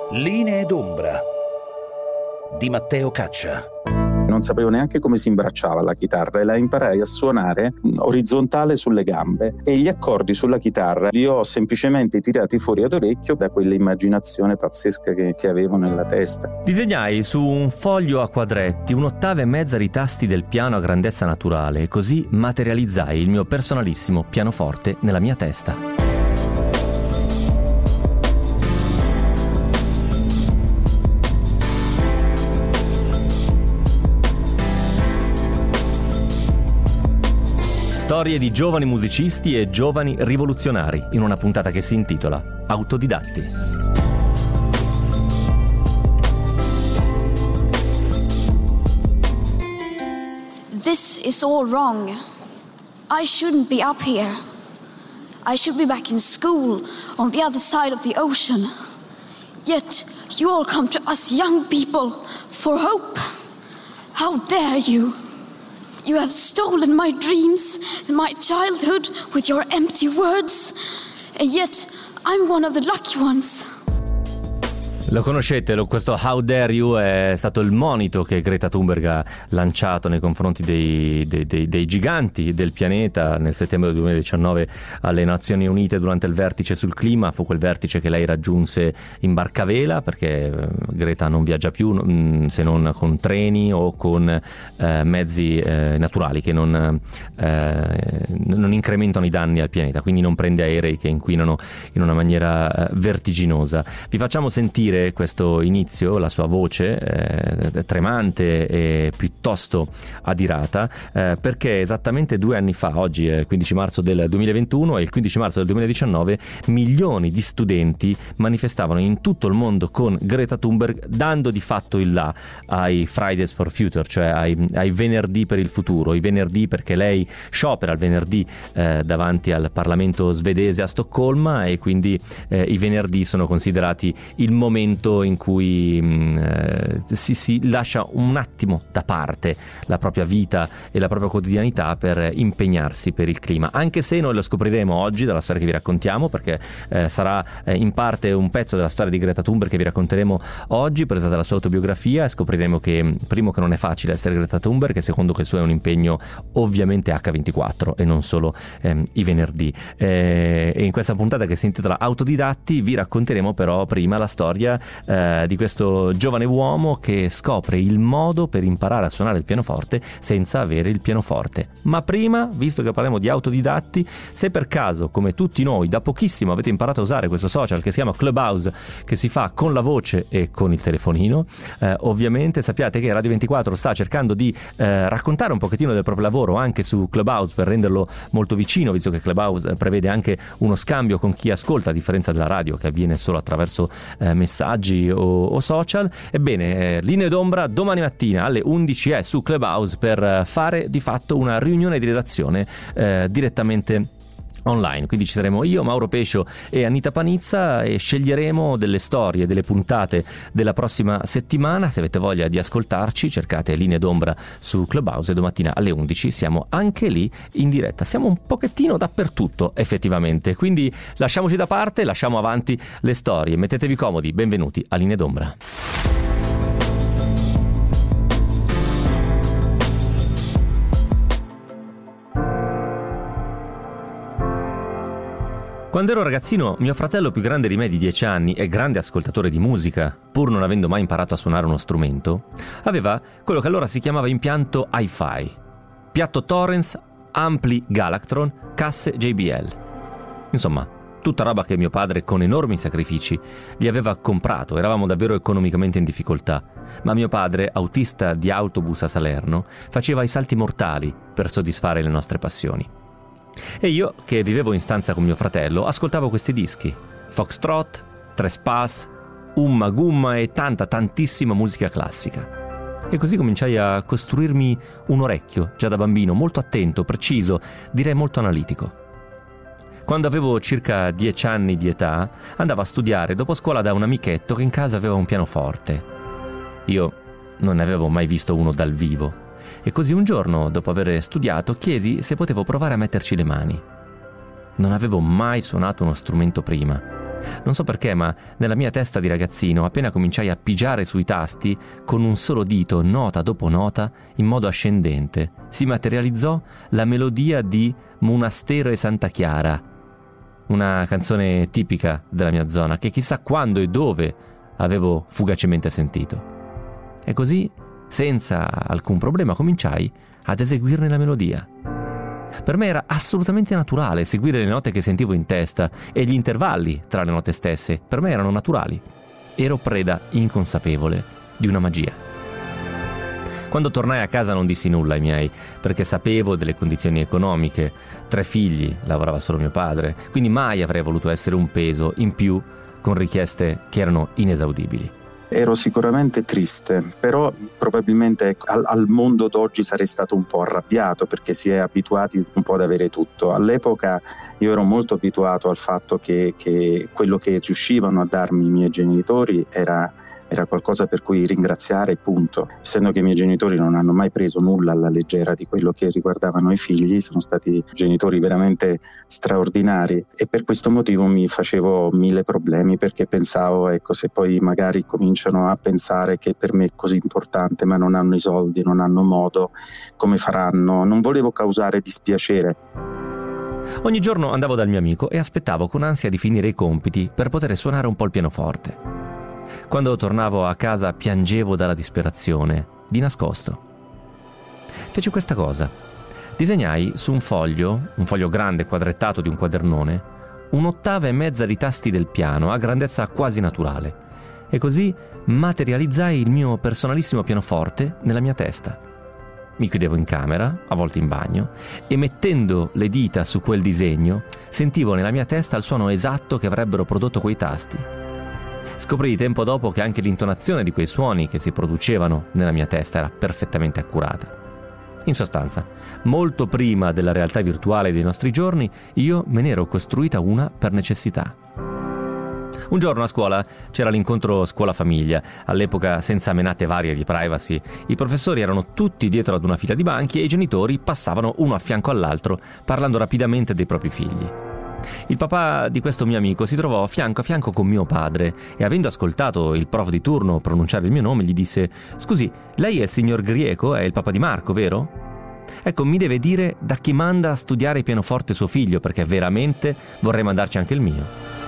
Linee d'ombra di Matteo Caccia. Non sapevo neanche come si imbracciava la chitarra e la imparai a suonare orizzontale sulle gambe, e gli accordi sulla chitarra li ho semplicemente tirati fuori ad orecchio da quell'immaginazione pazzesca che avevo nella testa. Disegnai su un foglio a quadretti un'ottava e mezza di tasti del piano a grandezza naturale e così materializzai il mio personalissimo pianoforte nella mia testa. Storie di giovani musicisti e giovani rivoluzionari in una puntata che si intitola Autodidatti. This is all wrong. I shouldn't be up here. I should be back in school on the other side of the ocean. Yet you all come to us young people for hope. How dare you? You have stolen my dreams and my childhood with your empty words, and yet I'm one of the lucky ones. Lo conoscete, questo How Dare You è stato il monito che Greta Thunberg ha lanciato nei confronti dei giganti del pianeta nel settembre del 2019 alle Nazioni Unite durante il vertice sul clima. Fu quel vertice che lei raggiunse in barcavela, perché Greta non viaggia più se non con treni o con mezzi naturali che non incrementano i danni al pianeta, quindi non prende aerei che inquinano in una maniera vertiginosa. Vi facciamo sentire questo inizio, la sua voce tremante e piuttosto adirata, perché esattamente 2 anni fa, oggi è il 15 marzo del 2021 e il 15 marzo del 2019 milioni di studenti manifestavano in tutto il mondo con Greta Thunberg, dando di fatto il là ai Fridays for Future, cioè ai venerdì per il futuro, i venerdì perché lei sciopera il venerdì davanti al Parlamento svedese a Stoccolma, e quindi i venerdì sono considerati il momento in cui si lascia un attimo da parte la propria vita e la propria quotidianità per impegnarsi per il clima, anche se noi lo scopriremo oggi dalla storia che vi raccontiamo, perché sarà in parte un pezzo della storia di Greta Thunberg che vi racconteremo oggi, presa dalla sua autobiografia, e scopriremo che primo che non è facile essere Greta Thunberg, e secondo che il suo è un impegno ovviamente H24 e non solo i venerdì, e in questa puntata che si intitola Autodidatti vi racconteremo però prima la storia di questo giovane uomo che scopre il modo per imparare a suonare il pianoforte senza avere il pianoforte. Ma prima, visto che parliamo di autodidatti, se per caso, come tutti noi, da pochissimo avete imparato a usare questo social che si chiama Clubhouse, che si fa con la voce e con il telefonino, ovviamente sappiate che Radio 24 sta cercando di raccontare un pochettino del proprio lavoro anche su Clubhouse per renderlo molto vicino, visto che Clubhouse prevede anche uno scambio con chi ascolta, a differenza della radio che avviene solo attraverso messaggi o social. Ebbene, Linee d'ombra domani mattina alle 11 è su Clubhouse per fare di fatto una riunione di redazione direttamente online, quindi ci saremo io, Mauro Pescio e Anita Panizza, e sceglieremo delle storie, delle puntate della prossima settimana. Se avete voglia di ascoltarci, cercate Linee d'ombra su Clubhouse e domattina alle 11 siamo anche lì in diretta. Siamo un pochettino dappertutto effettivamente, quindi lasciamoci da parte, lasciamo avanti le storie, mettetevi comodi, benvenuti a Linee d'ombra. Quando ero ragazzino, mio fratello più grande di me di 10 anni e grande ascoltatore di musica, pur non avendo mai imparato a suonare uno strumento, aveva quello che allora si chiamava impianto Hi-Fi, piatto Torrens, ampli Galactron, casse JBL. Insomma, tutta roba che mio padre con enormi sacrifici gli aveva comprato. Eravamo davvero economicamente in difficoltà, ma mio padre, autista di autobus a Salerno, faceva i salti mortali per soddisfare le nostre passioni. E io, che vivevo in stanza con mio fratello, ascoltavo questi dischi: Foxtrot, Trespass, Umma Gumma e tantissima musica classica. E così cominciai a costruirmi un orecchio, già da bambino, molto attento, preciso, direi molto analitico. Quando avevo circa 10 anni di età, andavo a studiare dopo scuola da un amichetto che in casa aveva un pianoforte. Io non ne avevo mai visto uno dal vivo. E così un giorno, dopo aver studiato, chiesi se potevo provare a metterci le mani. Non avevo mai suonato uno strumento prima Non so perché, ma nella mia testa di ragazzino, appena cominciai a pigiare sui tasti, con un solo dito, nota dopo nota, in modo ascendente, si materializzò la melodia di Monastero e Santa Chiara, una canzone tipica della mia zona, che chissà quando e dove avevo fugacemente sentito. E così, senza alcun problema, cominciai ad eseguirne la melodia. Per me era assolutamente naturale seguire le note che sentivo in testa, e gli intervalli tra le note stesse per me erano naturali. Ero preda inconsapevole di una magia. Quando tornai a casa non dissi nulla ai miei, perché sapevo delle condizioni economiche. 3 figli, lavorava solo mio padre, quindi mai avrei voluto essere un peso in più con richieste che erano inesaudibili. Ero sicuramente triste, però probabilmente al mondo d'oggi sarei stato un po' arrabbiato, perché si è abituati un po' ad avere tutto. All'epoca io ero molto abituato al fatto che quello che riuscivano a darmi i miei genitori era qualcosa per cui ringraziare, punto. Essendo che i miei genitori non hanno mai preso nulla alla leggera di quello che riguardavano i figli, sono stati genitori veramente straordinari, e per questo motivo mi facevo 1000 problemi, perché pensavo, ecco, se poi magari cominciano a pensare che per me è così importante ma non hanno i soldi, non hanno modo, come faranno? Non volevo causare dispiacere. Ogni giorno andavo dal mio amico e aspettavo con ansia di finire i compiti per poter suonare un po' il pianoforte. Quando tornavo a casa piangevo dalla disperazione, di nascosto. Feci questa cosa. Disegnai su un foglio grande quadrettato di un quadernone, 1,5 ottave di tasti del piano a grandezza quasi naturale, e così materializzai il mio personalissimo pianoforte nella mia testa. Mi chiudevo in camera, a volte in bagno, e mettendo le dita su quel disegno sentivo nella mia testa il suono esatto che avrebbero prodotto quei tasti. Scoprii tempo dopo che anche l'intonazione di quei suoni che si producevano nella mia testa era perfettamente accurata. In sostanza, molto prima della realtà virtuale dei nostri giorni, io me ne ero costruita una per necessità. Un giorno a scuola c'era l'incontro scuola-famiglia. All'epoca, senza menate varie di privacy, i professori erano tutti dietro ad una fila di banchi e i genitori passavano uno a fianco all'altro, parlando rapidamente dei propri figli. Il papà di questo mio amico si trovò fianco a fianco con mio padre e, avendo ascoltato il prof di turno pronunciare il mio nome, gli disse: «Scusi, lei è il signor Grieco, è il papà di Marco, vero? Ecco, mi deve dire da chi manda a studiare pianoforte suo figlio, perché veramente vorrei mandarci anche il mio».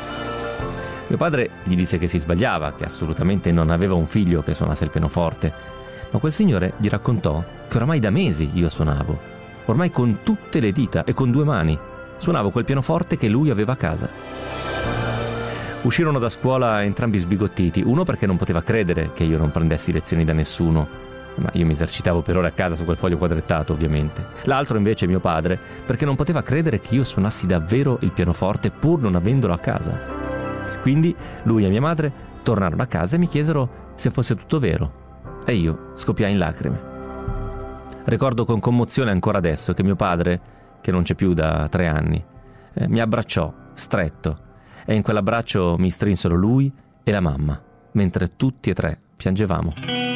Mio padre gli disse che si sbagliava, che assolutamente non aveva un figlio che suonasse il pianoforte, ma quel signore gli raccontò che oramai da mesi io suonavo, ormai con tutte le dita e con 2 mani. Suonavo quel pianoforte che lui aveva a casa. Uscirono da scuola entrambi sbigottiti, uno perché non poteva credere che io non prendessi lezioni da nessuno, ma io mi esercitavo per ore a casa su quel foglio quadrettato, ovviamente. L'altro invece, mio padre, perché non poteva credere che io suonassi davvero il pianoforte pur non avendolo a casa. Quindi lui e mia madre tornarono a casa e mi chiesero se fosse tutto vero, e io scoppiai in lacrime. Ricordo con commozione ancora adesso che mio padre, che non c'è più da 3 anni, mi abbracciò, stretto, e in quell'abbraccio mi strinsero lui e la mamma, mentre tutti e 3 piangevamo.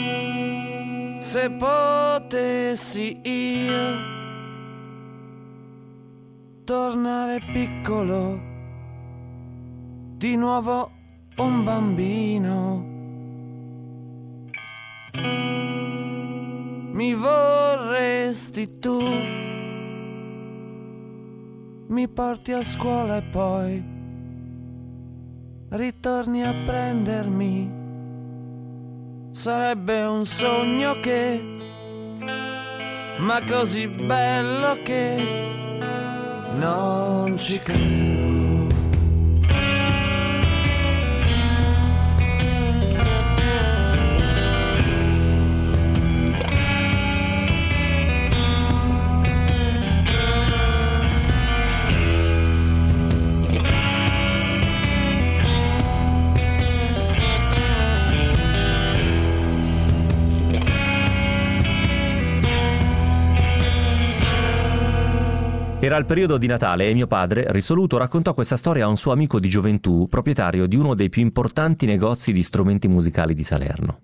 Se potessi io tornare piccolo, di nuovo un bambino, mi vorresti tu, mi porti a scuola e poi ritorni a prendermi. Sarebbe un sogno che, ma così bello che non ci credo. Era il periodo di Natale e mio padre, risoluto, raccontò questa storia a un suo amico di gioventù, proprietario di uno dei più importanti negozi di strumenti musicali di Salerno.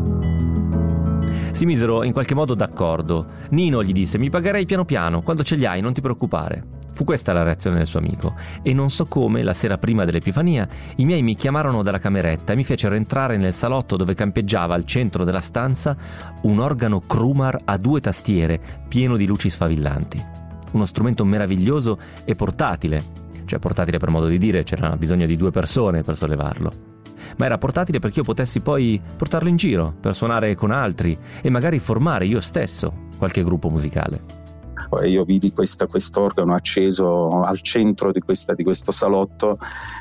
Si misero in qualche modo d'accordo. Nino, gli disse, mi pagherai piano piano, quando ce li hai non ti preoccupare. Fu questa la reazione del suo amico, e non so come, la sera prima dell'Epifania, i miei mi chiamarono dalla cameretta e mi fecero entrare nel salotto dove campeggiava al centro della stanza un organo Krumar a 2 tastiere, pieno di luci sfavillanti. Uno strumento meraviglioso e portatile, cioè portatile per modo di dire, c'era bisogno di 2 persone per sollevarlo. Ma era portatile perché io potessi poi portarlo in giro, per suonare con altri e magari formare io stesso qualche gruppo musicale. Io vidi quest'organo acceso al centro di questo salotto,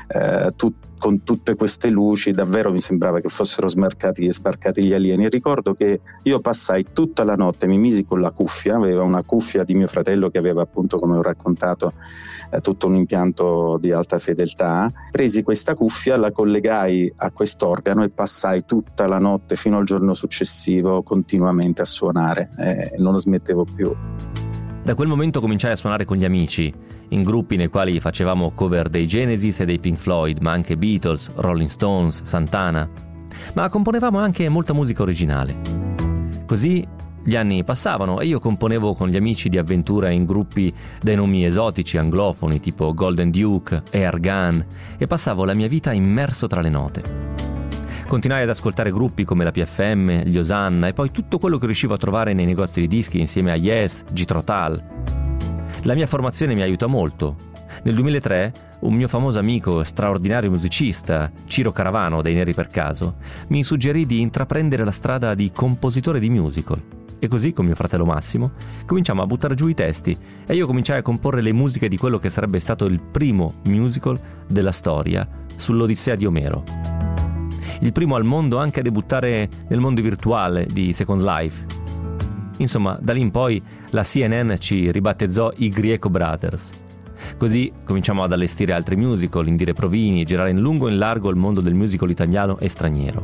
con tutte queste luci, davvero mi sembrava che fossero sbarcati gli alieni. E ricordo che io passai tutta la notte, mi misi con la cuffia, aveva una cuffia di mio fratello che aveva, appunto, come ho raccontato, tutto un impianto di alta fedeltà. Presi questa cuffia, la collegai a quest'organo e passai tutta la notte fino al giorno successivo continuamente a suonare, non lo smettevo più. Da quel momento cominciai a suonare con gli amici, in gruppi nei quali facevamo cover dei Genesis e dei Pink Floyd, ma anche Beatles, Rolling Stones, Santana. Ma componevamo anche molta musica originale. Così gli anni passavano e io componevo con gli amici di avventura in gruppi dai nomi esotici anglofoni tipo Golden Duke, Air Gun, e passavo la mia vita immerso tra le note. Continuai ad ascoltare gruppi come la PFM, gli Osanna e poi tutto quello che riuscivo a trovare nei negozi di dischi insieme a Yes, Jethro Tull. La mia formazione mi aiuta molto. Nel 2003 un mio famoso amico, straordinario musicista, Ciro Caravano dei Neri per Caso, mi suggerì di intraprendere la strada di compositore di musical. E così, con mio fratello Massimo, cominciamo a buttare giù i testi e io cominciai a comporre le musiche di quello che sarebbe stato il primo musical della storia, sull'Odissea di Omero. Il primo al mondo anche a debuttare nel mondo virtuale di Second Life. Insomma, da lì in poi la CNN ci ribattezzò i Grieco Brothers. Così cominciamo ad allestire altri musical, indire provini, girare in lungo e in largo il mondo del musical italiano e straniero.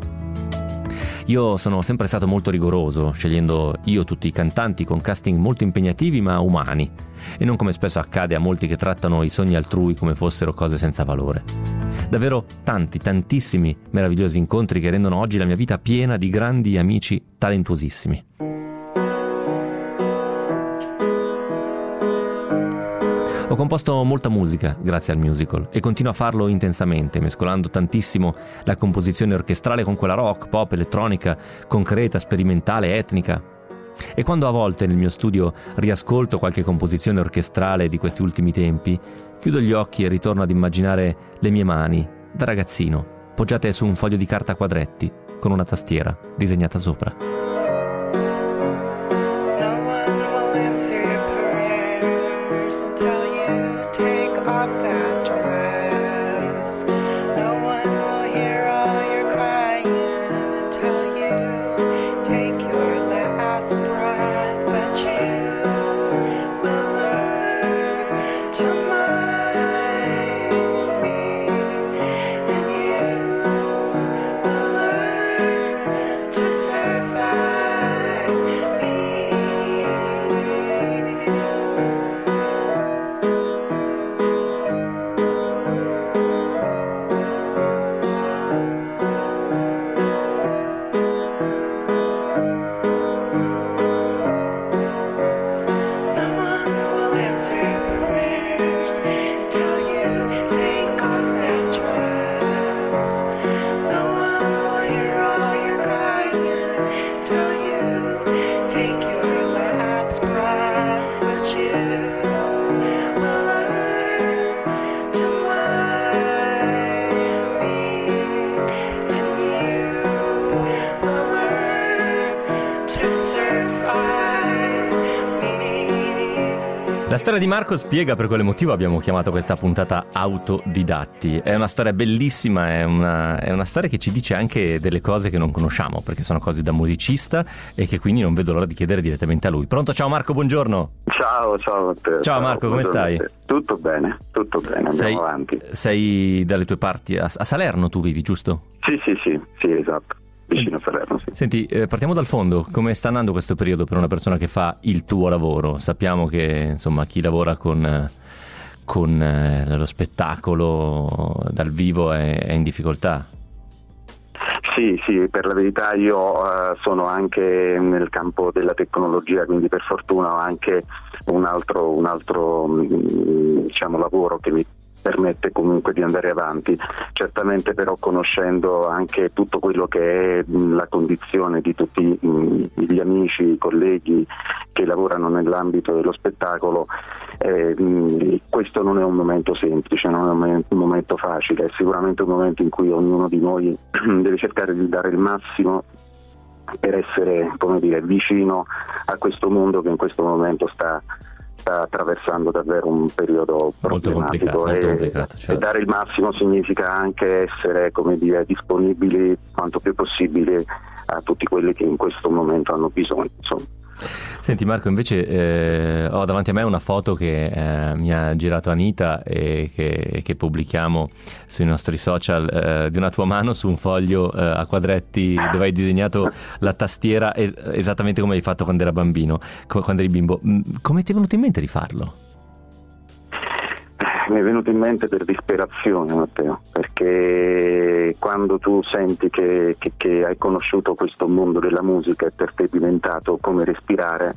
Io sono sempre stato molto rigoroso, scegliendo io tutti i cantanti con casting molto impegnativi ma umani, e non come spesso accade a molti che trattano i sogni altrui come fossero cose senza valore. Davvero tantissimi meravigliosi incontri che rendono oggi la mia vita piena di grandi amici talentuosissimi. Ho composto molta musica grazie al musical e continuo a farlo intensamente, mescolando tantissimo la composizione orchestrale con quella rock, pop, elettronica, concreta, sperimentale, etnica. E quando a volte nel mio studio riascolto qualche composizione orchestrale di questi ultimi tempi, chiudo gli occhi e ritorno ad immaginare le mie mani, da ragazzino, poggiate su un foglio di carta a quadretti, con una tastiera disegnata sopra. La storia di Marco spiega per quale motivo abbiamo chiamato questa puntata Autodidatti. È una storia bellissima, è una storia che ci dice anche delle cose che non conosciamo, perché sono cose da musicista e che quindi non vedo l'ora di chiedere direttamente a lui. Pronto? Ciao Marco, buongiorno. Ciao Matteo. Ciao Marco, come stai? Tutto bene, andiamo avanti. Sei dalle tue parti, a Salerno tu vivi, giusto? Sì, esatto. Vicino a Salerno, sì. Senti, partiamo dal fondo. Come sta andando questo periodo per una persona che fa il tuo lavoro? Sappiamo che insomma chi lavora con lo spettacolo dal vivo è in difficoltà. Sì, per la verità io sono anche nel campo della tecnologia, quindi per fortuna ho anche un altro diciamo lavoro che mi permette comunque di andare avanti. Certamente però, conoscendo anche tutto quello che è la condizione di tutti gli amici, i colleghi che lavorano nell'ambito dello spettacolo, questo non è un momento semplice, non è un momento facile, è sicuramente un momento in cui ognuno di noi deve cercare di dare il massimo per essere, come dire, vicino a questo mondo che in questo momento sta attraversando davvero un periodo problematico, molto complicato, certo. E dare il massimo significa anche essere, come dire, disponibili quanto più possibile a tutti quelli che in questo momento hanno bisogno, insomma. Senti Marco, invece ho davanti a me una foto che mi ha girato Anita e che pubblichiamo sui nostri social, di una tua mano su un foglio a quadretti dove hai disegnato la tastiera esattamente come hai fatto quando era bambino, quando eri bimbo. Come ti è venuto in mente di farlo? Mi è venuto in mente per disperazione, Matteo, perché quando tu senti che hai conosciuto questo mondo della musica e per te è diventato come respirare,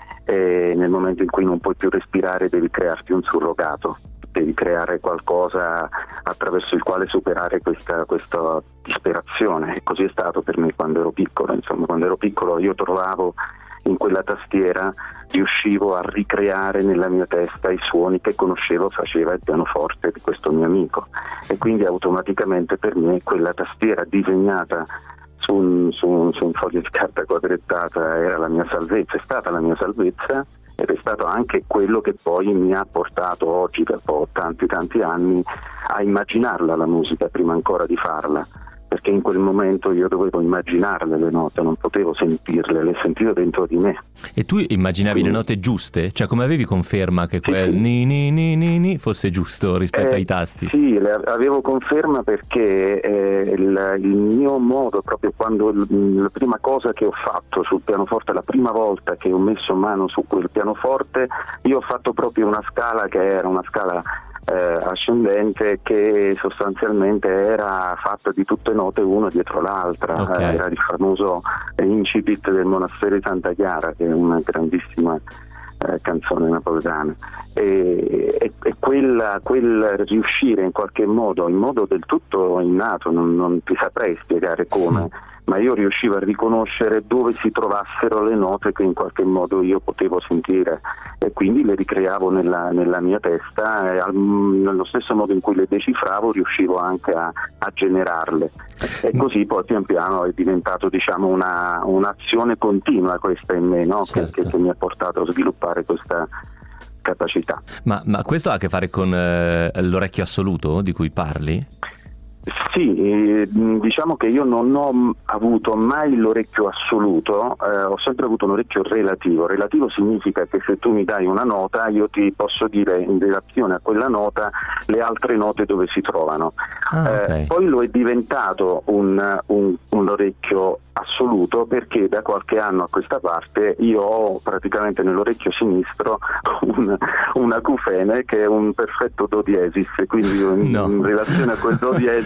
nel momento in cui non puoi più respirare devi crearti un surrogato, devi creare qualcosa attraverso il quale superare questa disperazione. E così è stato per me quando ero piccolo. Insomma, quando ero piccolo io trovavo in quella tastiera, riuscivo a ricreare nella mia testa i suoni che conoscevo faceva il pianoforte di questo mio amico, e quindi automaticamente per me quella tastiera disegnata su un foglio di carta quadrettata era la mia salvezza, è stata la mia salvezza, ed è stato anche quello che poi mi ha portato oggi, dopo tanti anni, a immaginarla la musica prima ancora di farla, perché in quel momento io dovevo immaginarle le note, non potevo sentirle, le sentivo dentro di me. E tu immaginavi le note giuste? Cioè, come avevi conferma che quel ni ni ni ni ni fosse giusto rispetto ai tasti? Sì, avevo conferma perché il mio modo, proprio quando la prima cosa che ho fatto sul pianoforte, la prima volta che ho messo mano su quel pianoforte, io ho fatto proprio una scala che era una scala ascendente, che sostanzialmente era fatta di tutte note una dietro l'altra. Okay. Era il famoso incipit del monastero di Santa Chiara, che è una grandissima canzone napoletana, e quel riuscire in qualche modo, in modo del tutto innato, non ti saprei spiegare come, ma io riuscivo a riconoscere dove si trovassero le note che in qualche modo io potevo sentire, e quindi le ricreavo nella mia testa, e nello stesso modo in cui le decifravo riuscivo anche a generarle, e così poi pian piano è diventato, diciamo, un'azione continua questa in me, no? Certo. che mi ha portato a sviluppare questa capacità. Ma questo ha a che fare con l'orecchio assoluto di cui parli? Sì, diciamo che io non ho avuto mai l'orecchio assoluto, ho sempre avuto un orecchio relativo. Relativo significa che se tu mi dai una nota, io ti posso dire in relazione a quella nota le altre note dove si trovano. Okay. Poi lo è diventato un orecchio assoluto, perché da qualche anno a questa parte io ho praticamente nell'orecchio sinistro un acufene che è un perfetto do diesis, quindi in relazione a quel do diesis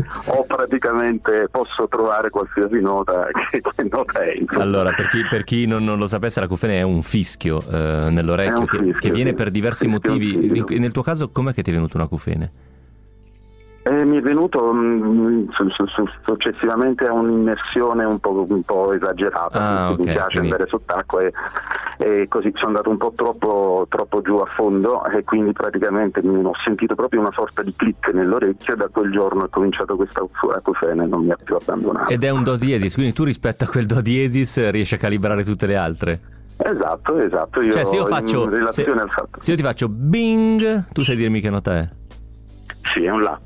posso trovare qualsiasi nota che nota è. Allora, per chi non lo sapesse, l'acufene è un fischio nell'orecchio che viene per diversi motivi. Nel tuo caso, com'è che ti è venuto un acufene? Mi è venuto successivamente a un'immersione un po' esagerata, okay, mi piace andare sott'acqua e così sono andato un po' troppo giù a fondo, e quindi praticamente ho sentito proprio una sorta di click nell'orecchio, e da quel giorno è cominciato questa acufene, non mi ha più abbandonato. Ed è un do diesis, quindi tu rispetto a quel do diesis riesci a calibrare tutte le altre? Esatto, io, cioè se io faccio, in relazione al fatto, se io ti faccio bing, tu sai dirmi che nota è? Sì, è un La.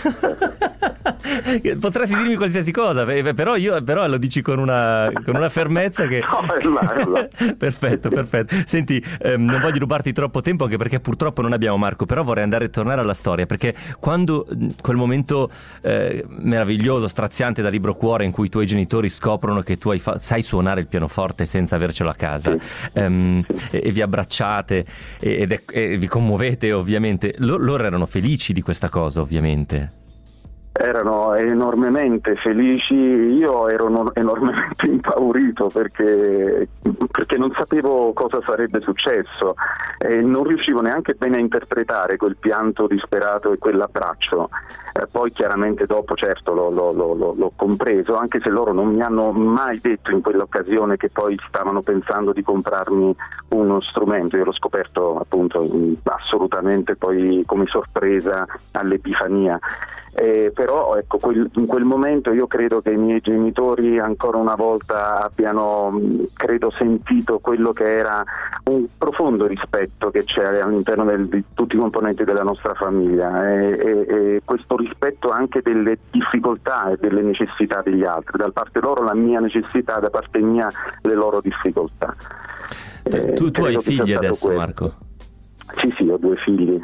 Potresti dirmi qualsiasi cosa, però lo dici con una fermezza che no, è là. Perfetto. Senti, non voglio rubarti troppo tempo, anche perché purtroppo non abbiamo Marco, però vorrei tornare alla storia, perché quando quel momento meraviglioso, straziante da libro cuore, in cui i tuoi genitori scoprono che tu sai suonare il pianoforte senza avercelo a casa, e vi abbracciate e vi commuovete, ovviamente loro erano felici di questa cosa, ovviamente. erano enormemente felici, io ero enormemente impaurito perché non sapevo cosa sarebbe successo e non riuscivo neanche bene a interpretare quel pianto disperato e quell'abbraccio. Poi chiaramente dopo, certo, l'ho compreso, anche se loro non mi hanno mai detto in quell'occasione che poi stavano pensando di comprarmi uno strumento. Io l'ho scoperto appunto assolutamente poi come sorpresa all'Epifania. Però ecco, in quel momento io credo che i miei genitori ancora una volta abbiano sentito quello che era un profondo rispetto che c'è all'interno di tutti i componenti della nostra famiglia e questo rispetto anche delle difficoltà e delle necessità degli altri, da parte loro la mia necessità, da parte mia le loro difficoltà. Tu hai figli adesso, questo. Marco? Sì, ho 2 figli,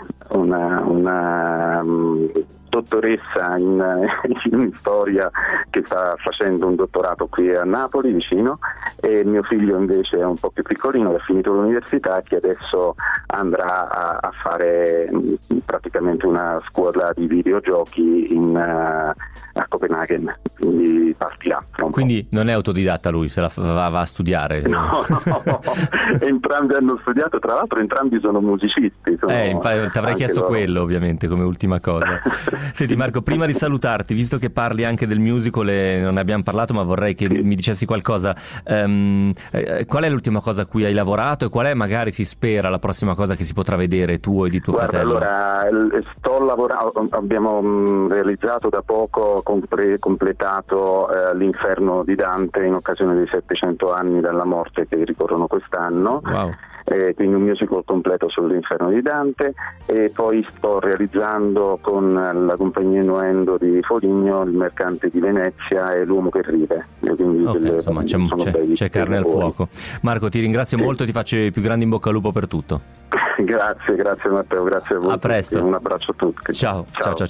una dottoressa in storia che sta facendo un dottorato qui a Napoli vicino, e mio figlio invece è un po' più piccolino, che ha finito l'università e che adesso andrà a fare praticamente una scuola di videogiochi a Copenaghen, quindi partirà. Quindi non è autodidatta lui, se la va a studiare? No, entrambi hanno studiato, tra l'altro entrambi sono musicisti. Ti avrei chiesto quello ovviamente come ultima cosa. Senti Marco, prima di salutarti, visto che parli anche del musical e non ne abbiamo parlato, ma vorrei che mi dicessi qualcosa, qual è l'ultima cosa a cui hai lavorato e qual è, magari si spera, la prossima cosa che si potrà vedere tuo e di tuo fratello? Allora, sto lavorando, abbiamo realizzato da poco, completato l'Inferno di Dante in occasione dei 700 anni dalla morte che ricorrono quest'anno. Wow. Quindi un musical completo sull'Inferno di Dante, e poi sto realizzando con la compagnia Innuendo di Foligno Il Mercante di Venezia e L'Uomo che ride. Insomma c'è carne al fuoco. Marco, ti ringrazio molto e ti faccio i più grandi in bocca al lupo per tutto. Grazie Matteo, grazie a voi. A presto. Un abbraccio a tutti. Ciao.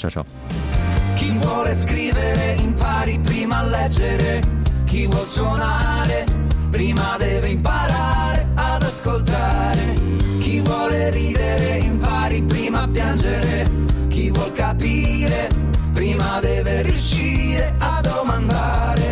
Chi vuole scrivere impari prima a leggere, chi vuol suonare prima deve imparare ad ascoltare, chi vuole ridere impari prima a piangere, chi vuol capire prima deve riuscire a domandare.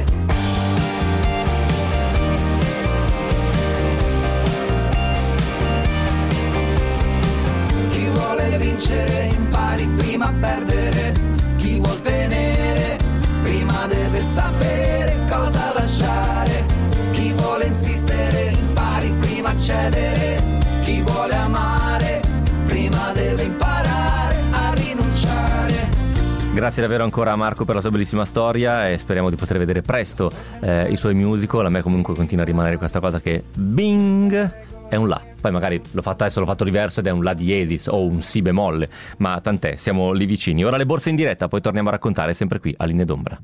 Chi vuole vincere impari prima a perdere, chi vuol tenere prima deve sapere cosa lasciare, chi vuole insistere impari prima a cedere, chi vuole amare prima deve imparare a rinunciare. Grazie davvero ancora a Marco per la sua bellissima storia e speriamo di poter vedere presto i suoi musical. A me comunque continua a rimanere questa cosa che bing è un La, poi magari l'ho fatto diverso ed è un La diesis o un Si bemolle, ma tant'è, siamo lì vicini. Ora le borse in diretta, poi torniamo a raccontare sempre qui a Linee d'Ombra.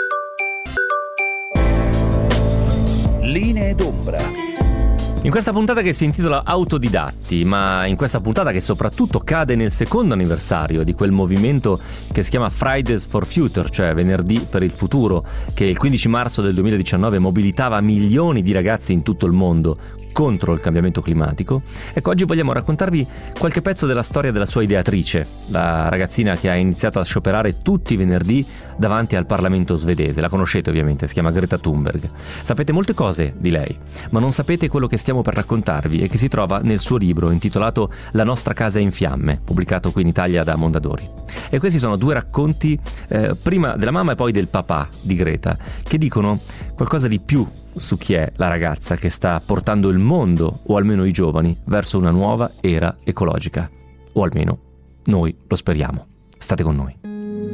Linee d'Ombra. In questa puntata che si intitola Autodidatti, ma in questa puntata che soprattutto cade nel secondo anniversario di quel movimento che si chiama Fridays for Future, cioè Venerdì per il futuro, che il 15 marzo del 2019 mobilitava milioni di ragazzi in tutto il mondo contro il cambiamento climatico. Ecco, oggi vogliamo raccontarvi qualche pezzo della storia della sua ideatrice, la ragazzina che ha iniziato a scioperare tutti i venerdì davanti al Parlamento svedese. La conoscete ovviamente, si chiama Greta Thunberg. Sapete molte cose di lei, ma non sapete quello che stiamo per raccontarvi e che si trova nel suo libro intitolato La nostra casa è in fiamme, pubblicato qui in Italia da Mondadori. E questi sono 2 racconti, prima della mamma e poi del papà di Greta, che dicono qualcosa di più su chi è la ragazza che sta portando il mondo, o almeno i giovani, verso una nuova era ecologica. O almeno noi lo speriamo. State con noi.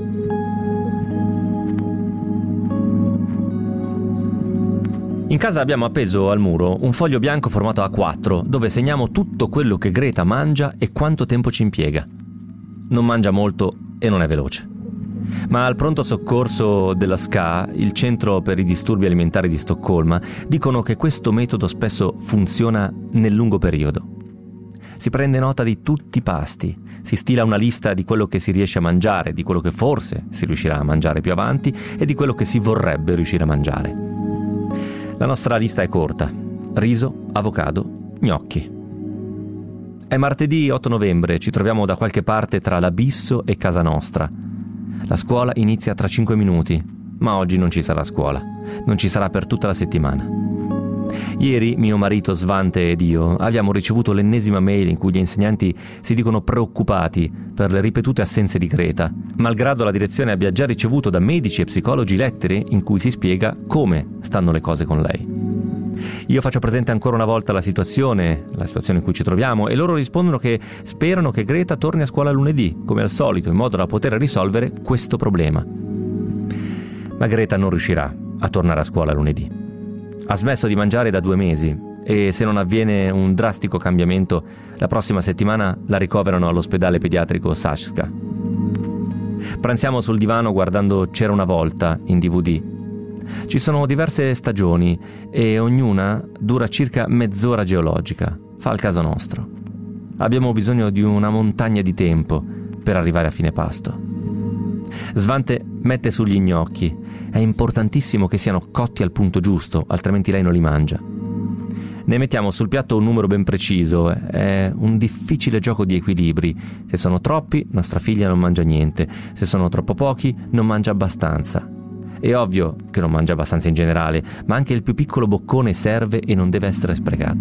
In casa abbiamo appeso al muro un foglio bianco formato a 4 dove segniamo tutto quello che Greta mangia e quanto tempo ci impiega. Non mangia molto e non è veloce. Ma al pronto soccorso della SCA, il Centro per i disturbi alimentari di Stoccolma, dicono che questo metodo spesso funziona nel lungo periodo. Si prende nota di tutti i pasti, si stila una lista di quello che si riesce a mangiare, di quello che forse si riuscirà a mangiare più avanti e di quello che si vorrebbe riuscire a mangiare. La nostra lista è corta: riso, avocado, gnocchi. È martedì 8 novembre, ci troviamo da qualche parte tra l'Abisso e casa nostra. La scuola inizia tra 5 minuti, ma oggi non ci sarà scuola. Non ci sarà per tutta la settimana. Ieri mio marito Svante ed io abbiamo ricevuto l'ennesima mail in cui gli insegnanti si dicono preoccupati per le ripetute assenze di Greta, malgrado la direzione abbia già ricevuto da medici e psicologi lettere in cui si spiega come stanno le cose con lei. Io faccio presente ancora una volta la situazione in cui ci troviamo, e loro rispondono che sperano che Greta torni a scuola lunedì, come al solito, in modo da poter risolvere questo problema. Ma Greta non riuscirà a tornare a scuola lunedì. Ha smesso di mangiare da 2 mesi e se non avviene un drastico cambiamento, la prossima settimana la ricoverano all'ospedale pediatrico Sashka. Pranziamo sul divano guardando C'era una volta in DVD. Ci sono diverse stagioni e ognuna dura circa mezz'ora geologica. Fa il caso nostro. Abbiamo bisogno di una montagna di tempo per arrivare a fine pasto. Svante mette sugli gnocchi. È importantissimo che siano cotti al punto giusto, altrimenti lei non li mangia. Ne mettiamo sul piatto un numero ben preciso. È un difficile gioco di equilibri. Se sono troppi, nostra figlia non mangia niente. Se sono troppo pochi, non mangia abbastanza. È ovvio che non mangia abbastanza in generale, ma anche il più piccolo boccone serve e non deve essere sprecato.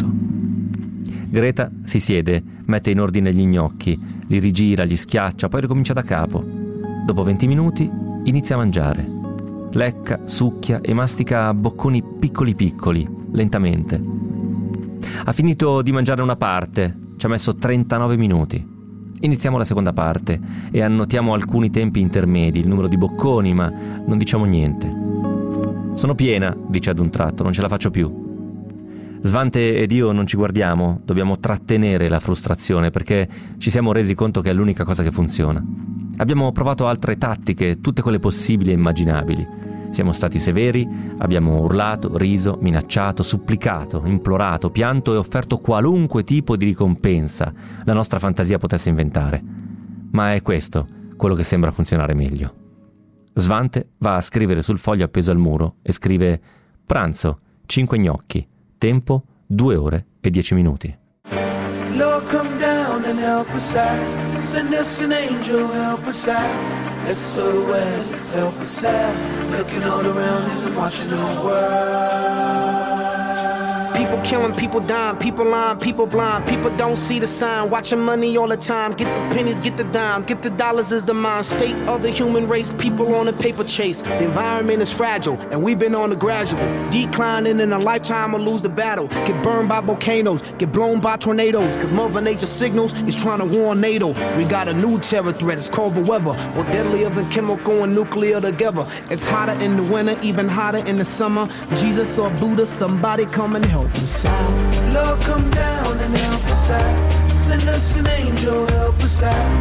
Greta si siede, mette in ordine gli gnocchi, li rigira, li schiaccia, poi ricomincia da capo. Dopo 20 minuti inizia a mangiare. Lecca, succhia e mastica bocconi piccoli, lentamente. Ha finito di mangiare una parte, ci ha messo 39 minuti. Iniziamo la seconda parte e annotiamo alcuni tempi intermedi, il numero di bocconi, ma non diciamo niente. Sono piena, dice ad un tratto, non ce la faccio più. Svante ed io non ci guardiamo, dobbiamo trattenere la frustrazione perché ci siamo resi conto che è l'unica cosa che funziona. Abbiamo provato altre tattiche, tutte quelle possibili e immaginabili. Siamo stati severi, abbiamo urlato, riso, minacciato, supplicato, implorato, pianto e offerto qualunque tipo di ricompensa la nostra fantasia potesse inventare. Ma è questo quello che sembra funzionare meglio. Svante va a scrivere sul foglio appeso al muro e scrive: pranzo, 5 gnocchi, tempo 2 ore e 10 minuti. Lord, come down and help us out. Send us an angel, help us out. SOS, help us out. Looking all around and watching the world. People killing, people dying, people lying, people blind. People don't see the sign, watching money all the time. Get the pennies, get the dimes, get the dollars is the mind state of the human race. People on a paper chase. The environment is fragile, and we've been on the gradual declining in a lifetime or lose the battle. Get burned by volcanoes, get blown by tornadoes. Cause Mother Nature signals is trying to warn NATO. We got a new terror threat, it's called the weather. More deadlier than chemical and nuclear together. It's hotter in the winter, even hotter in the summer. Jesus or Buddha, somebody come and help us out. Lord, come down and help us out. Send us an angel, help us out.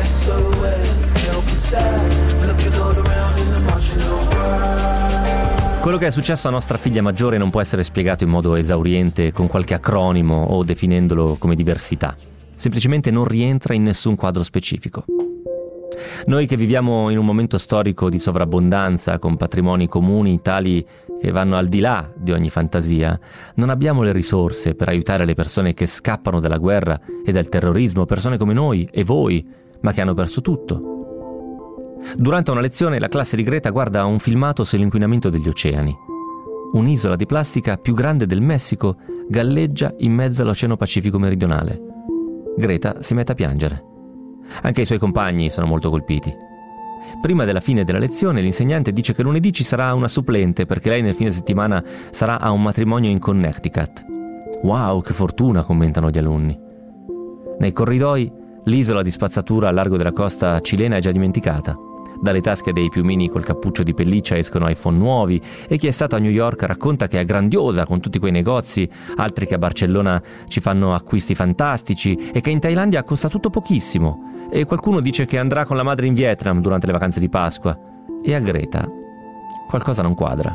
SOS, help us out. Looking all around in the marginal world. Quello che è successo a nostra figlia maggiore non può essere spiegato in modo esauriente con qualche acronimo o definendolo come diversità. Semplicemente non rientra in nessun quadro specifico. Noi che viviamo in un momento storico di sovrabbondanza, con patrimoni comuni tali che vanno al di là di ogni fantasia, non abbiamo le risorse per aiutare le persone che scappano dalla guerra e dal terrorismo, persone come noi e voi, ma che hanno perso tutto. Durante una lezione la classe di Greta guarda un filmato sull'inquinamento degli oceani. Un'isola di plastica più grande del Messico galleggia in mezzo all'Oceano Pacifico meridionale. Greta si mette a piangere. Anche i suoi compagni sono molto colpiti. Prima della fine della lezione l'insegnante dice che lunedì ci sarà una supplente perché lei nel fine settimana sarà a un matrimonio in Connecticut. Wow, che fortuna, commentano gli alunni. Nei corridoi l'isola di spazzatura a largo della costa cilena è già dimenticata. Dalle tasche dei piumini col cappuccio di pelliccia escono iPhone nuovi e chi è stato a New York racconta che è grandiosa con tutti quei negozi, altri che a Barcellona ci fanno acquisti fantastici e che in Thailandia costa tutto pochissimo. E qualcuno dice che andrà con la madre in Vietnam durante le vacanze di Pasqua. E a Greta qualcosa non quadra.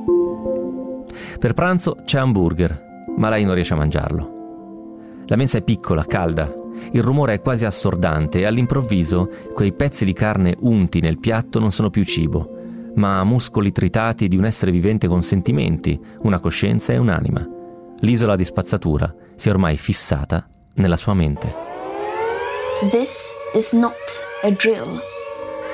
Per pranzo c'è hamburger, ma lei non riesce a mangiarlo. La mensa è piccola, calda, il rumore è quasi assordante e all'improvviso quei pezzi di carne unti nel piatto non sono più cibo, ma muscoli tritati di un essere vivente con sentimenti, una coscienza e un'anima. L'isola di spazzatura si è ormai fissata nella sua mente. This is not a drill.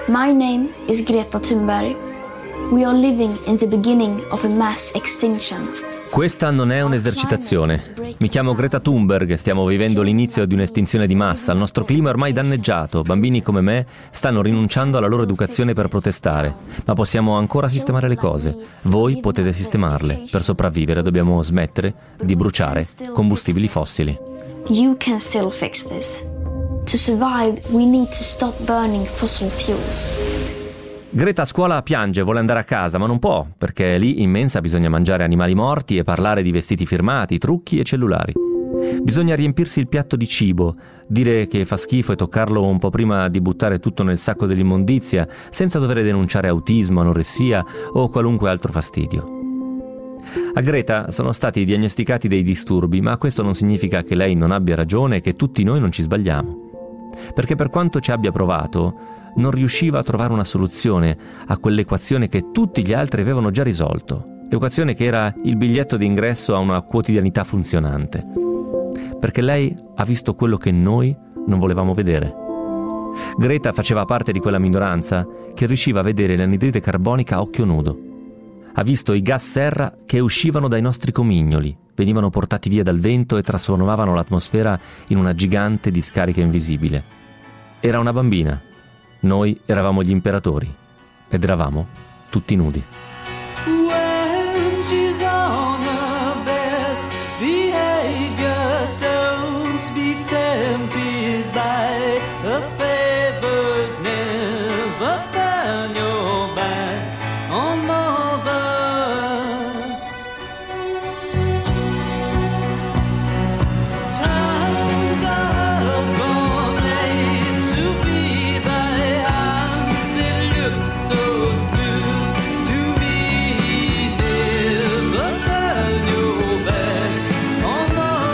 My name is Greta Thunberg. We are living in the beginning of a mass extinction. Questa non è un'esercitazione. Mi chiamo Greta Thunberg, stiamo vivendo l'inizio di un'estinzione di massa, il nostro clima è ormai danneggiato, bambini come me stanno rinunciando alla loro educazione per protestare, ma possiamo ancora sistemare le cose. Voi potete sistemarle. Per sopravvivere dobbiamo smettere di bruciare combustibili fossili. You can still fix this. To survive, we need to stop burning fossil fuels. Greta a scuola piange, vuole andare a casa, ma non può, perché lì in mensa bisogna mangiare animali morti e parlare di vestiti firmati, trucchi e cellulari. Bisogna riempirsi il piatto di cibo, dire che fa schifo e toccarlo un po' prima di buttare tutto nel sacco dell'immondizia, senza dover denunciare autismo, anoressia o qualunque altro fastidio. A Greta sono stati diagnosticati dei disturbi, ma questo non significa che lei non abbia ragione e che tutti noi non ci sbagliamo. Perché per quanto ci abbia provato, non riusciva a trovare una soluzione a quell'equazione che tutti gli altri avevano già risolto. L'equazione che era il biglietto d'ingresso a una quotidianità funzionante. Perché lei ha visto quello che noi non volevamo vedere. Greta faceva parte di quella minoranza che riusciva a vedere l'anidride carbonica a occhio nudo. Ha visto i gas serra che uscivano dai nostri comignoli, venivano portati via dal vento e trasformavano l'atmosfera in una gigante discarica invisibile. Era una bambina. Noi eravamo gli imperatori ed eravamo tutti nudi. When she's on her best behavior, don't be tempted by the favors. Never turn your back on mothers. Times are gone late to be by hands that look so smooth to me. Never turn your back on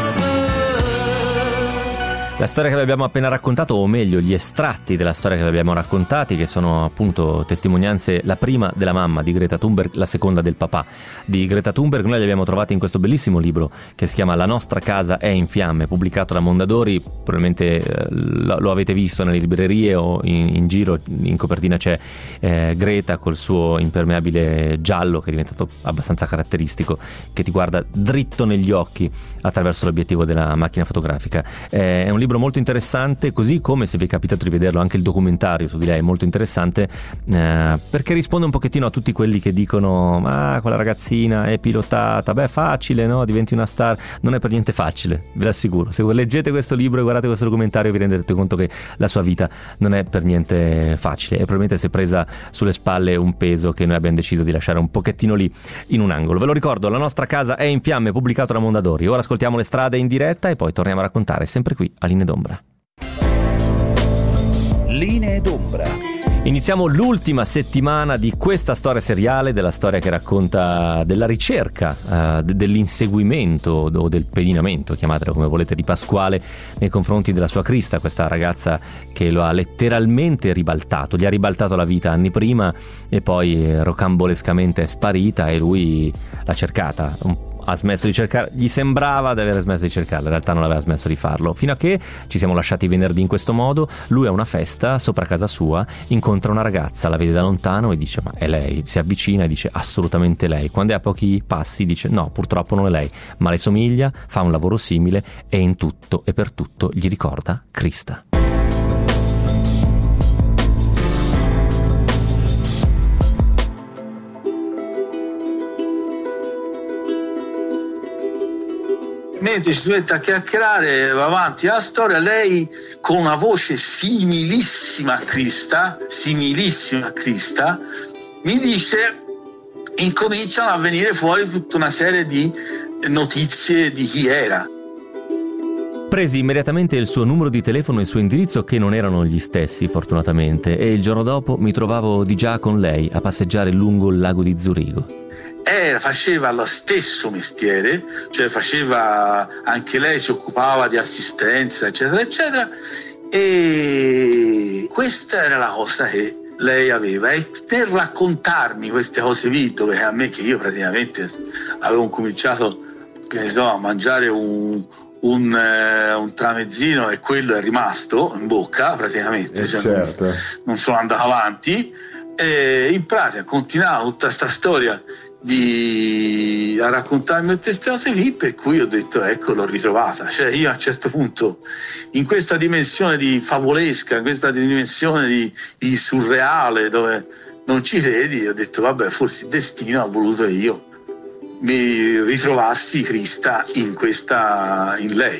mothers. La storia che vi abbiamo appena raccontato, o meglio gli estratti della storia che vi abbiamo raccontati, che sono appunto testimonianze, la prima della mamma di Greta Thunberg, la seconda del papà di Greta Thunberg, noi li abbiamo trovati in questo bellissimo libro che si chiama La nostra casa è in fiamme, pubblicato da Mondadori. Probabilmente lo avete visto nelle librerie o in giro, in copertina c'è Greta col suo impermeabile giallo che è diventato abbastanza caratteristico, che ti guarda dritto negli occhi attraverso l'obiettivo della macchina fotografica. È un libro molto interessante, così come, se vi è capitato di vederlo, anche il documentario su di lei è molto interessante, perché risponde un pochettino a tutti quelli che dicono ma quella ragazzina è pilotata, beh facile, no? Diventi una star. Non è per niente facile, ve l'assicuro. Se leggete questo libro e guardate questo documentario vi renderete conto che la sua vita non è per niente facile e probabilmente si è presa sulle spalle un peso che noi abbiamo deciso di lasciare un pochettino lì in un angolo. Ve lo ricordo, La nostra casa è in fiamme, pubblicato da Mondadori. Ora ascoltiamo Le strade in diretta e poi torniamo a raccontare, sempre qui a Linee d'Ombra. Linee d'Ombra. Iniziamo l'ultima settimana di questa storia seriale, della storia che racconta della ricerca, dell'inseguimento o del pedinamento, chiamatelo come volete, di Pasquale nei confronti della sua Krista, questa ragazza che lo ha letteralmente ribaltato, gli ha ribaltato la vita anni prima e poi rocambolescamente è sparita e lui l'ha cercata. Ha smesso di cercare, gli sembrava di aver smesso di cercarla, in realtà non aveva smesso di farlo, fino a che ci siamo lasciati venerdì in questo modo. Lui a una festa sopra casa sua incontra una ragazza, la vede da lontano e dice ma è lei, si avvicina e dice assolutamente lei, quando è a pochi passi dice no, purtroppo non è lei, ma le somiglia, fa un lavoro simile e in tutto e per tutto gli ricorda Krista. Mentre si mette a chiacchierare, va avanti la storia, lei con una voce similissima a Krista, mi dice, incominciano a venire fuori tutta una serie di notizie di chi era. Presi immediatamente il suo numero di telefono e il suo indirizzo, che non erano gli stessi fortunatamente, e il giorno dopo mi trovavo di già con lei a passeggiare lungo il lago di Zurigo. Faceva lo stesso mestiere, cioè faceva, anche lei si occupava di assistenza eccetera eccetera, e questa era la cosa che lei aveva. E per raccontarmi queste cose qui, dove a me, che io praticamente avevo cominciato, che ne so, a mangiare un un tramezzino e quello è rimasto in bocca praticamente, cioè certo. non sono andato avanti, e in pratica continuavo tutta questa storia a raccontarmi il testimone di vita, per cui ho detto ecco, l'ho ritrovata. Cioè io a un certo punto, in questa dimensione di favolesca, in questa dimensione di surreale dove non ci credi, ho detto vabbè, forse il destino ha voluto io mi ritrovassi Krista in lei.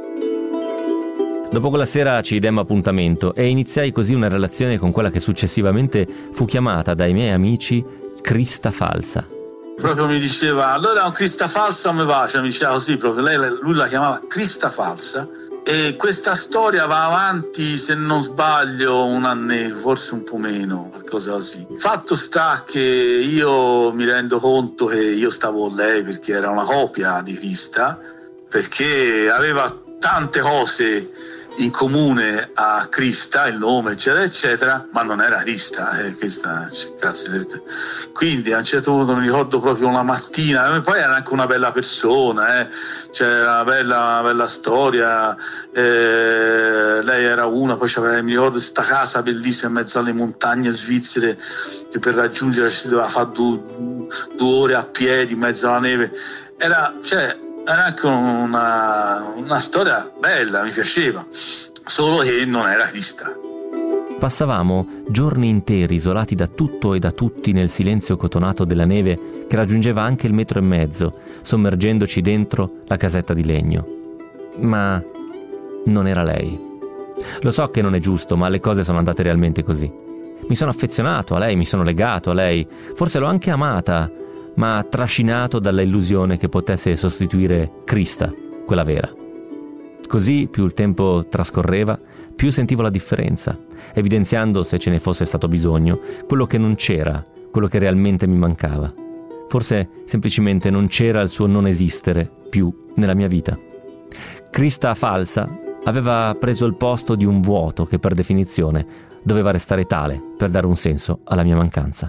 Dopo quella sera ci demmo appuntamento e iniziai così una relazione con quella che successivamente fu chiamata dai miei amici Krista falsa. Proprio mi diceva, allora un Krista falsa mi va, cioè mi diceva così proprio, lui la chiamava Krista falsa, e questa storia va avanti, se non sbaglio, un anno, forse un po' meno, qualcosa così. Fatto sta che io mi rendo conto che io stavo con lei perché era una copia di Krista, perché aveva tante cose in comune a Krista, il nome eccetera eccetera, ma non era Krista, questa, grazie. Quindi a un certo punto mi ricordo proprio una mattina, poi era anche una bella persona, c'era una bella storia, lei era una, poi mi ricordo questa casa bellissima in mezzo alle montagne svizzere che per raggiungere si doveva fare 2 ore a piedi in mezzo alla neve, era anche una storia bella, mi piaceva, solo che non era Krista. Passavamo giorni interi isolati da tutto e da tutti nel silenzio cotonato della neve che raggiungeva anche il 1,5 metri, sommergendoci dentro la casetta di legno. Ma non era lei. Lo so che non è giusto, ma le cose sono andate realmente così. Mi sono affezionato a lei, mi sono legato a lei, forse l'ho anche amata, ma trascinato dalla illusione che potesse sostituire Krista, quella vera. Così, più il tempo trascorreva, più sentivo la differenza, evidenziando, se ce ne fosse stato bisogno, quello che non c'era, quello che realmente mi mancava. Forse semplicemente non c'era il suo non esistere più nella mia vita. Krista falsa aveva preso il posto di un vuoto che per definizione doveva restare tale per dare un senso alla mia mancanza.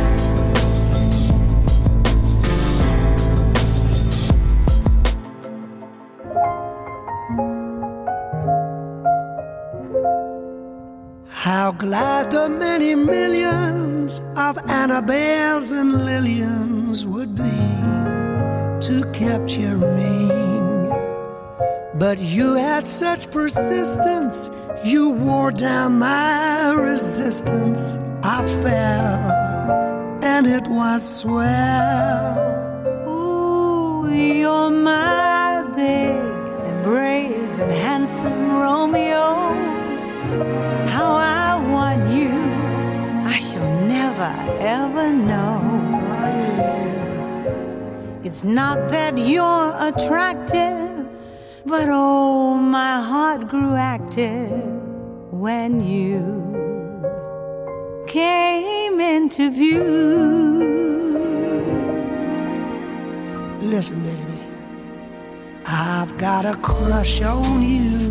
How glad the many millions of Annabelles and Lillians would be to capture me. But you had such persistence, you wore down my resistance. I fell, and it was swell. Ooh, you're my big and brave and handsome Romeo. How I want you, I shall never ever know. It's not that you're attractive, but oh, my heart grew active when you came into view. Listen, baby, I've got a crush on you.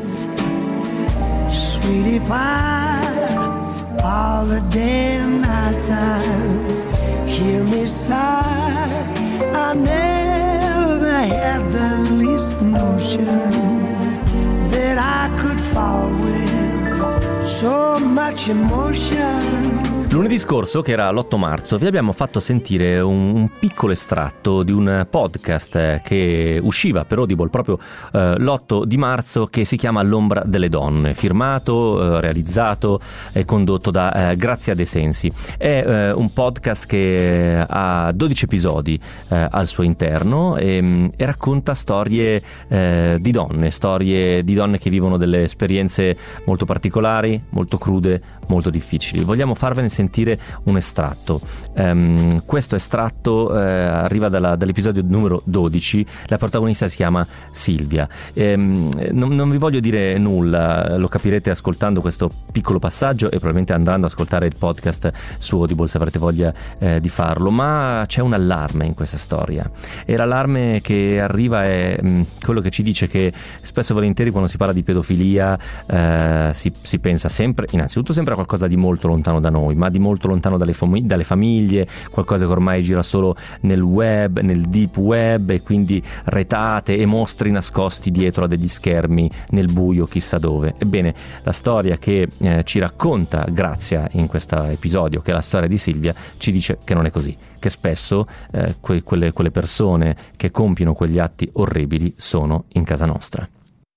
Sweetie pie, all the day and night time. Hear me sigh, I never had the least notion that I could fall with so much emotion. Lunedì scorso, che era l'8 marzo, vi abbiamo fatto sentire un piccolo estratto di un podcast che usciva per Audible proprio l'8 di marzo, che si chiama L'ombra delle donne, firmato, realizzato e condotto da Grazia De Sensi. È un podcast che ha 12 episodi al suo interno e racconta storie di donne che vivono delle esperienze molto particolari, molto crude, molto difficili. Vogliamo farvene sentire un estratto. Questo estratto arriva dall'episodio numero 12. La protagonista si chiama Silvia. Non vi voglio dire nulla, lo capirete ascoltando questo piccolo passaggio e probabilmente andando ad ascoltare il podcast su Audible se avrete voglia di farlo, ma c'è un allarme in questa storia, e l'allarme che arriva è quello che ci dice che spesso e volentieri quando si parla di pedofilia si pensa sempre, innanzitutto sempre a qualcosa di molto lontano da noi, ma di molto lontano dalle famiglie, qualcosa che ormai gira solo nel web, nel deep web, e quindi retate e mostri nascosti dietro a degli schermi nel buio chissà dove. Ebbene, la storia che ci racconta Grazia in questo episodio, che è la storia di Silvia, ci dice che non è così, che spesso quelle persone che compiono quegli atti orribili sono in casa nostra.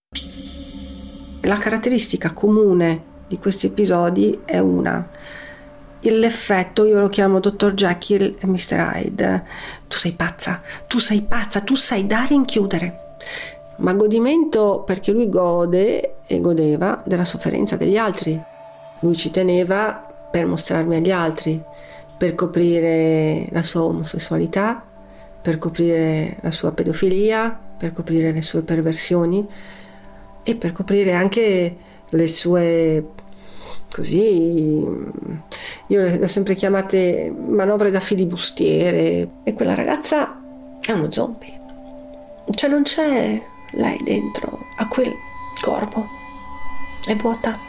La caratteristica comune di questi episodi è l'effetto, io lo chiamo Dr. Jekyll e Mr. Hyde. Tu sei pazza, tu sai dare e inchiudere. Ma godimento perché lui gode e godeva della sofferenza degli altri. Lui ci teneva per mostrarmi agli altri, per coprire la sua omosessualità, per coprire la sua pedofilia, per coprire le sue perversioni e per coprire anche le sue, così, io le ho sempre chiamate manovre da filibustiere. E quella ragazza è uno zombie, cioè non c'è lei dentro a quel corpo, è vuota.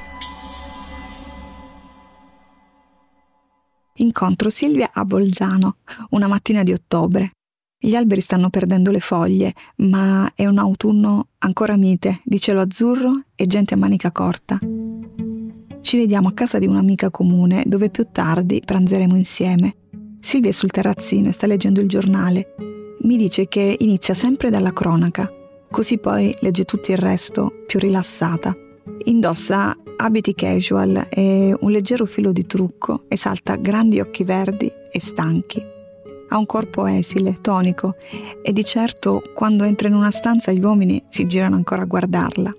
Incontro Silvia a Bolzano, una mattina di ottobre. Gli alberi stanno perdendo le foglie, ma è un autunno ancora mite, di cielo azzurro e gente a manica corta. Ci vediamo a casa di un'amica comune, dove più tardi pranzeremo insieme. Silvia è sul terrazzino e sta leggendo il giornale. Mi dice che inizia sempre dalla cronaca, così poi legge tutto il resto più rilassata. Indossa abiti casual e un leggero filo di trucco e salta grandi occhi verdi e stanchi. Ha un corpo esile, tonico, e di certo quando entra in una stanza gli uomini si girano ancora a guardarla.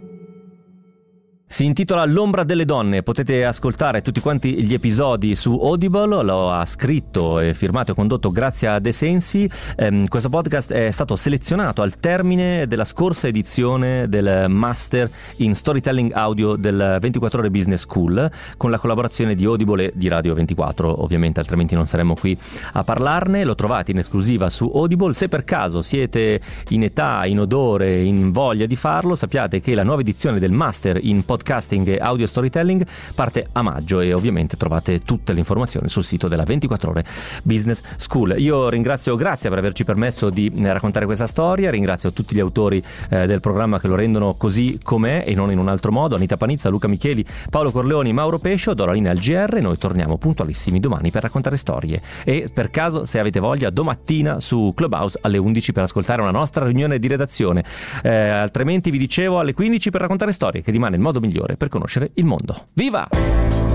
Si intitola L'ombra delle donne, potete ascoltare tutti quanti gli episodi su Audible, lo ha scritto e firmato e condotto Grazia De Sensi. Questo podcast è stato selezionato al termine della scorsa edizione del Master in Storytelling Audio del 24 Ore Business School, con la collaborazione di Audible e di Radio 24, ovviamente, altrimenti non saremmo qui a parlarne. Lo trovate in esclusiva su Audible. Se per caso siete in età, in odore, in voglia di farlo, sappiate che la nuova edizione del Master in Podcasting e Audio Storytelling parte a maggio e ovviamente trovate tutte le informazioni sul sito della 24 Ore Business School. Io ringrazio Grazia per averci permesso di raccontare questa storia, ringrazio tutti gli autori del programma che lo rendono così com'è e non in un altro modo: Anita Panizza, Luca Micheli, Paolo Corleoni, Mauro Pescio. Do la linea al GR, noi torniamo puntualissimi domani per raccontare storie e per caso, se avete voglia, domattina su Clubhouse alle 11 per ascoltare una nostra riunione di redazione, altrimenti vi dicevo alle 15 per raccontare storie, che rimane il modo migliore per conoscere il mondo. Viva!